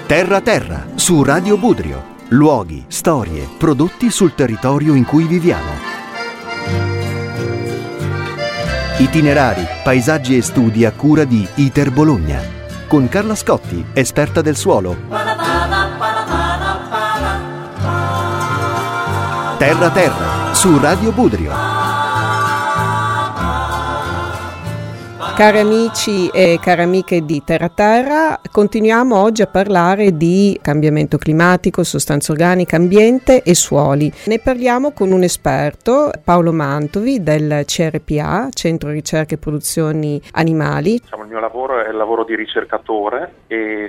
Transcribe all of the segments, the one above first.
Terra Terra, su Radio Budrio. Luoghi, storie, prodotti sul territorio in cui viviamo. Itinerari, paesaggi e studi a cura di ITER Bologna. Con Carla Scotti, esperta del suolo. Terra Terra, su Radio Budrio. Cari amici e cari amiche di Terra Terra, continuiamo oggi a parlare di cambiamento climatico, sostanza organica, ambiente e suoli. Ne parliamo con un esperto, Paolo Mantovi del CRPA, Centro Ricerche e Produzioni Animali. Il mio lavoro è il lavoro di ricercatore e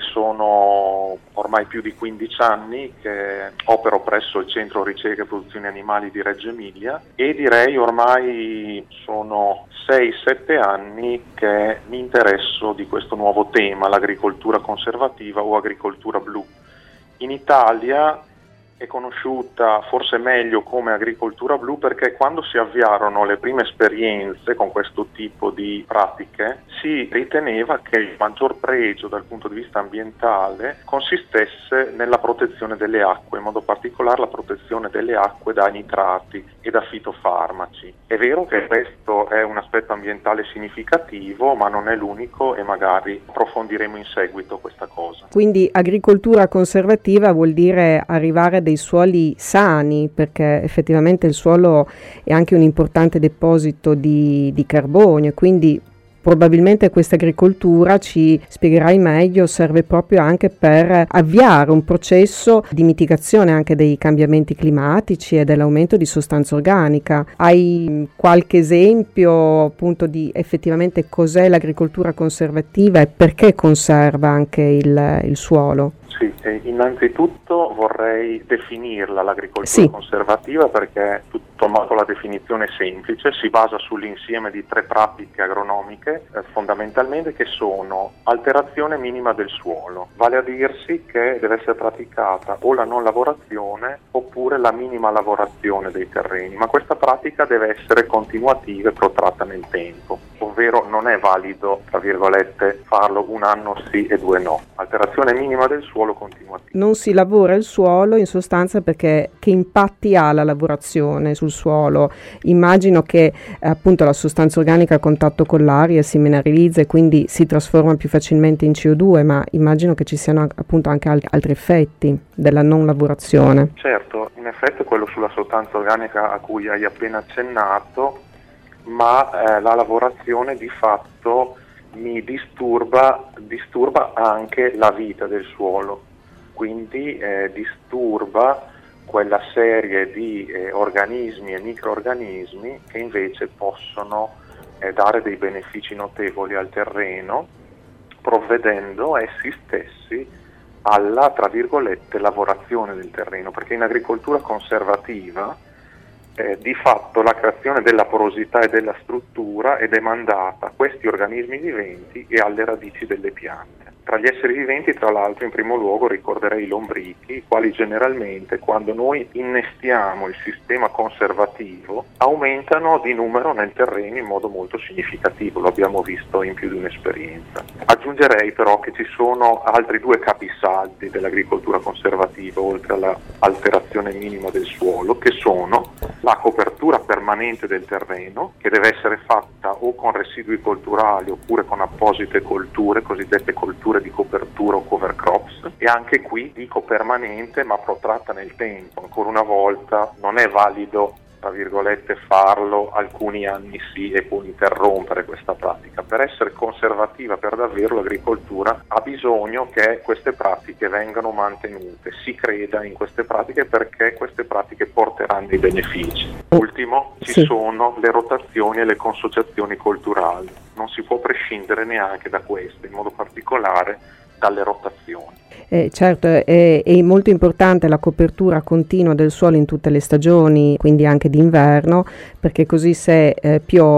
sono ormai più di 15 anni che opero presso il Centro Ricerche e Produzioni Animali di Reggio Emilia e direi ormai sono 6-7 anni che mi interesso di questo nuovo tema, l'agricoltura conservativa o agricoltura blu. In Italia è conosciuta forse meglio come agricoltura blu perché quando si avviarono le prime esperienze con questo tipo di pratiche si riteneva che il maggior pregio dal punto di vista ambientale consistesse nella protezione delle acque, in modo particolare la protezione delle acque da nitrati e da fitofarmaci. È vero che questo è un aspetto ambientale significativo, ma non è l'unico e magari approfondiremo in seguito questa cosa. Quindi agricoltura conservativa vuol dire arrivare a dei suoli sani, perché effettivamente il suolo è anche un importante deposito di carbonio, quindi probabilmente questa agricoltura, ci spiegherai meglio, serve proprio anche per avviare un processo di mitigazione anche dei cambiamenti climatici e dell'aumento di sostanza organica. Hai qualche esempio appunto di effettivamente cos'è l'agricoltura conservativa e perché conserva anche il suolo? Sì, innanzitutto vorrei definirla l'agricoltura conservativa perché tutto sommato la definizione è semplice, si basa sull'insieme di 3 pratiche agronomiche fondamentalmente che sono alterazione minima del suolo, vale a dirsi che deve essere praticata o la non lavorazione oppure la minima lavorazione dei terreni, ma questa pratica deve essere continuativa e protratta nel tempo, ovvero non è valido, tra virgolette, farlo un anno sì e 2 no. Alterazione minima del suolo continuativa. Non si lavora il suolo in sostanza perché che impatti ha la lavorazione sul suolo? Immagino che appunto la sostanza organica a contatto con l'aria si mineralizza e quindi si trasforma più facilmente in CO2, ma immagino che ci siano appunto anche altri effetti della non lavorazione. Certo, in effetti è quello sulla sostanza organica a cui hai appena accennato, ma la lavorazione di fatto mi disturba anche la vita del suolo, quindi disturba quella serie di organismi e microorganismi che invece possono dare dei benefici notevoli al terreno, provvedendo essi stessi alla, tra virgolette, lavorazione del terreno, perché in agricoltura conservativa di fatto la creazione della porosità e della struttura è demandata a questi organismi viventi e alle radici delle piante. Tra gli esseri viventi, tra l'altro, in primo luogo ricorderei i lombrichi, i quali generalmente, quando noi innestiamo il sistema conservativo, aumentano di numero nel terreno in modo molto significativo, lo abbiamo visto in più di un'esperienza. Aggiungerei però che ci sono altri 2 capisaldi dell'agricoltura conservativa, oltre all'alterazione minima del suolo, che sono la copertura permanente del terreno, che deve essere fatta o con residui colturali oppure con apposite colture, cosiddette colture di copertura o cover crops, e anche qui dico permanente ma protratta nel tempo. Ancora una volta non è valido, tra virgolette, farlo alcuni anni sì e poi interrompere questa pratica. Per essere conservativa per davvero l'agricoltura ha bisogno che queste pratiche vengano mantenute, si creda in queste pratiche perché queste pratiche porteranno i benefici. Ultimo, ci sono le rotazioni e le consociazioni colturali, non si può prescindere neanche da queste, in modo particolare dalle rotazioni. Certo, è molto importante la copertura continua del suolo in tutte le stagioni, quindi anche d'inverno, perché così se piove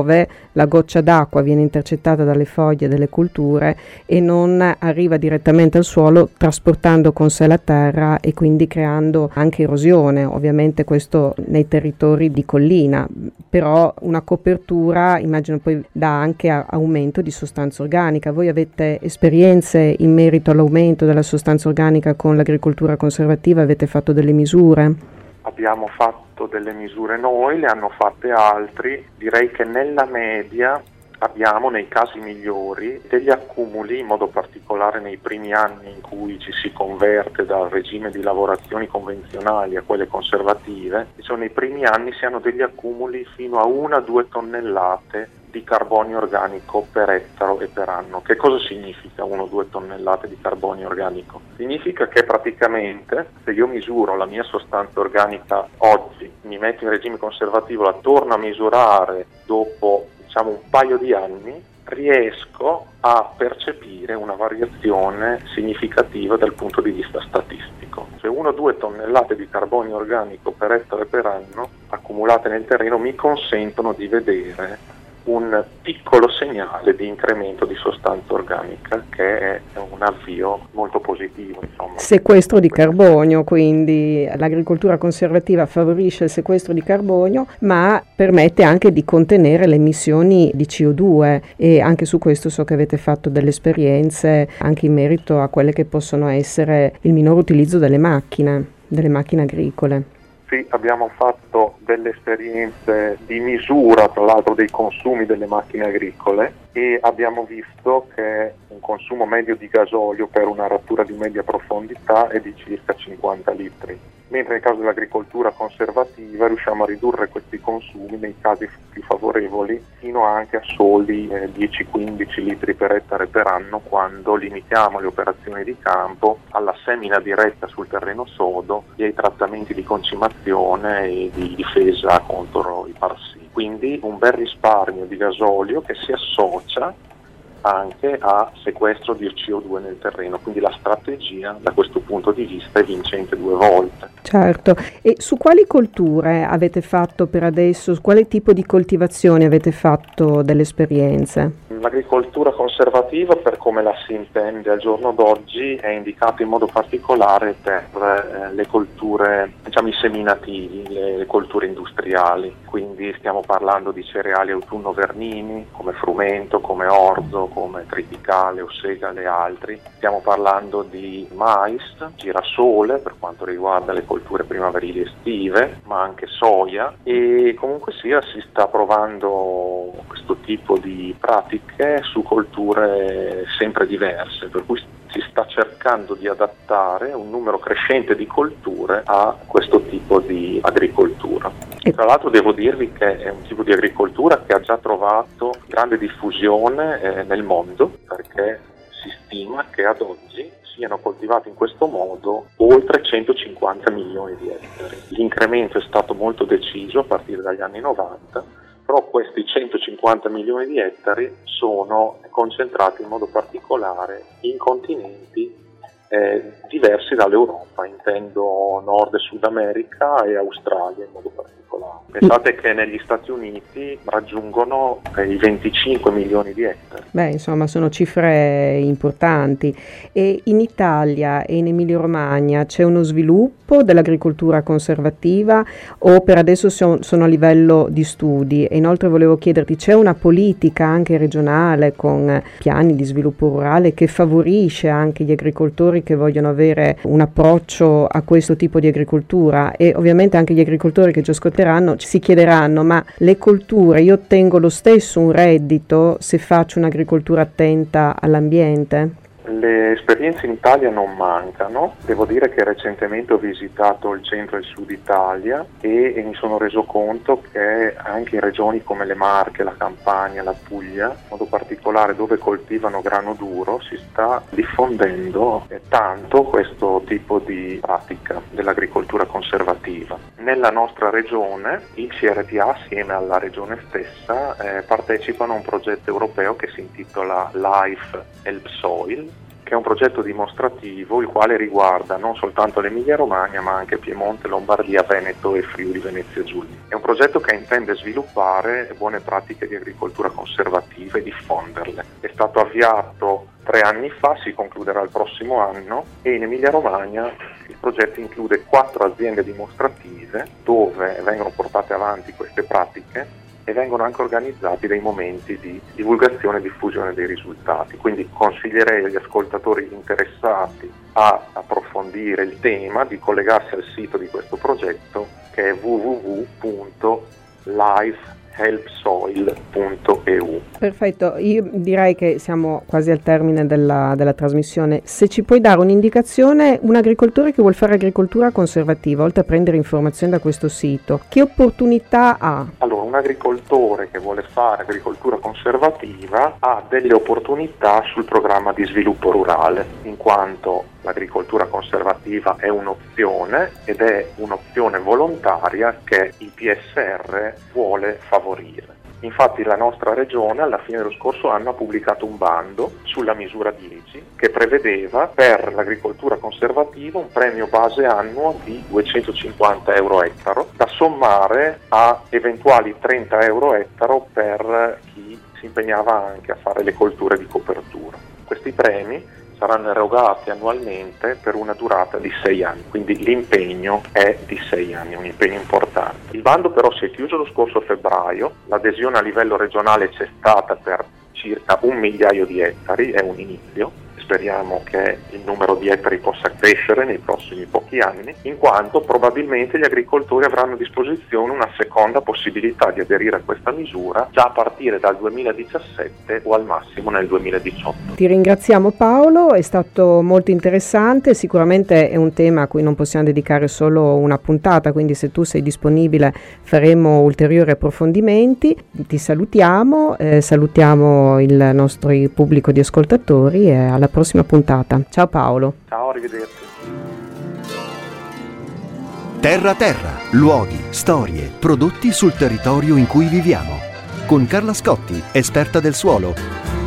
la goccia d'acqua viene intercettata dalle foglie delle colture e non arriva direttamente al suolo, trasportando con sé la terra e quindi creando anche erosione, ovviamente questo nei territori di collina, però una copertura immagino poi dà anche aumento di sostanza organica. Voi avete esperienze in merito all'aumento della sostanza organica con l'agricoltura conservativa? Avete fatto delle misure? Abbiamo fatto delle misure noi, le hanno fatte altri. Direi che nella media abbiamo, nei casi migliori, degli accumuli, in modo particolare nei primi anni in cui ci si converte dal regime di lavorazioni convenzionali a quelle conservative. Nei primi anni si hanno degli accumuli fino a 1-2 tonnellate di carbonio organico per ettaro e per anno. Che cosa significa 1-2 tonnellate di carbonio organico? Significa che praticamente, se io misuro la mia sostanza organica oggi, mi metto in regime conservativo, la torno a misurare dopo un paio di anni, riesco a percepire una variazione significativa dal punto di vista statistico. 1-2 tonnellate di carbonio organico per ettaro e per anno accumulate nel terreno mi consentono di vedere un piccolo segnale di incremento di sostanza organica, che è un avvio molto positivo. Sequestro di carbonio, quindi l'agricoltura conservativa favorisce il sequestro di carbonio, ma permette anche di contenere le emissioni di CO2, e anche su questo so che avete fatto delle esperienze anche in merito a quelle che possono essere il minor utilizzo delle macchine agricole. Sì, abbiamo fatto delle esperienze di misura, tra l'altro, dei consumi delle macchine agricole, e abbiamo visto che un consumo medio di gasolio per una rattura di media profondità è di circa 50 litri, mentre nel caso dell'agricoltura conservativa riusciamo a ridurre questi consumi, nei casi più favorevoli, fino anche a soli 10-15 litri per ettaro e per anno, quando limitiamo le operazioni di campo alla semina diretta sul terreno sodo e ai trattamenti di concimazione e di difesa contro i parassiti. Quindi un bel risparmio di gasolio che si associa anche a sequestro di CO2 nel terreno, quindi la strategia da questo punto di vista è vincente 2 volte. Certo, e su quali colture avete fatto per adesso, su quale tipo di coltivazione avete fatto delle esperienze? L'agricoltura conservativa, per come la si intende al giorno d'oggi, è indicata in modo particolare per le colture, i seminativi, le colture industriali, quindi stiamo parlando di cereali autunno-vernini come frumento, come orzo, come triticale o segale e altri. Stiamo parlando di mais, girasole per quanto riguarda le colture primaverili estive, ma anche soia, e comunque sia si sta provando questo tipo di pratiche su colture sempre diverse, per cui si sta cercando di adattare un numero crescente di colture a questo tipo di agricoltura. Tra l'altro devo dirvi che è un tipo di agricoltura che ha già trovato grande diffusione nel mondo, perché si stima che ad oggi siano coltivati in questo modo oltre 150 milioni di ettari. L'incremento è stato molto deciso a partire dagli anni 90, però questi 150 milioni di ettari sono concentrati in modo particolare in continenti diversi dall'Europa, intendo Nord e Sud America e Australia in modo particolare. Pensate che negli Stati Uniti raggiungono i 25 milioni di ettari. Insomma, sono cifre importanti. E in Italia e in Emilia-Romagna c'è uno sviluppo dell'agricoltura conservativa, o per adesso sono a livello di studi? E inoltre volevo chiederti, c'è una politica anche regionale con piani di sviluppo rurale che favorisce anche gli agricoltori che vogliono avere un approccio a questo tipo di agricoltura? E ovviamente anche gli agricoltori che ci ascolteranno si chiederanno: ma le colture, io ottengo lo stesso un reddito se faccio un'agricoltura attenta all'ambiente? Le esperienze in Italia non mancano. Devo dire che recentemente ho visitato il centro e il sud Italia e mi sono reso conto che anche in regioni come le Marche, la Campania, la Puglia, in modo particolare dove coltivano grano duro, si sta diffondendo tanto questo tipo di pratica dell'agricoltura conservativa. Nella nostra regione il CRTA, assieme alla regione stessa, partecipano a un progetto europeo che si intitola Life Help Soil, che è un progetto dimostrativo il quale riguarda non soltanto l'Emilia Romagna ma anche Piemonte, Lombardia, Veneto e Friuli Venezia Giulia. È un progetto che intende sviluppare buone pratiche di agricoltura conservativa e diffonderle. È stato avviato 3 anni fa, si concluderà il prossimo anno, e in Emilia Romagna il progetto include 4 aziende dimostrative dove vengono portate avanti queste pratiche e vengono anche organizzati dei momenti di divulgazione e diffusione dei risultati. Quindi consiglierei agli ascoltatori interessati a approfondire il tema di collegarsi al sito di questo progetto, che è www.lifehelpsoil.eu. Perfetto, io direi che siamo quasi al termine della trasmissione. Se ci puoi dare un'indicazione, un agricoltore che vuol fare agricoltura conservativa, oltre a prendere informazioni da questo sito, che opportunità ha? Allora, un agricoltore che vuole fare agricoltura conservativa ha delle opportunità sul programma di sviluppo rurale, in quanto l'agricoltura conservativa è un'opzione ed è un'opzione volontaria che il PSR vuole favorire. Infatti la nostra regione alla fine dello scorso anno ha pubblicato un bando sulla misura 10 che prevedeva per l'agricoltura conservativa un premio base annuo di 250 euro ettaro da sommare a eventuali 30 euro ettaro per chi si impegnava anche a fare le colture di copertura. Questi premi saranno erogati annualmente per una durata di 6 anni, quindi l'impegno è di 6 anni, un impegno importante. Il bando però si è chiuso lo scorso febbraio, l'adesione a livello regionale c'è stata per circa 1 migliaio di ettari, è un inizio. Speriamo che il numero di ettari possa crescere nei prossimi pochi anni, in quanto probabilmente gli agricoltori avranno a disposizione una seconda possibilità di aderire a questa misura già a partire dal 2017 o al massimo nel 2018. Ti ringraziamo Paolo, è stato molto interessante, sicuramente è un tema a cui non possiamo dedicare solo una puntata, quindi se tu sei disponibile faremo ulteriori approfondimenti. Ti salutiamo, salutiamo il nostro pubblico di ascoltatori e alla prossima puntata. Ciao Paolo. Ciao, arrivederci. Terra Terra, luoghi, storie, prodotti sul territorio in cui viviamo. Con Carla Scotti, esperta del suolo.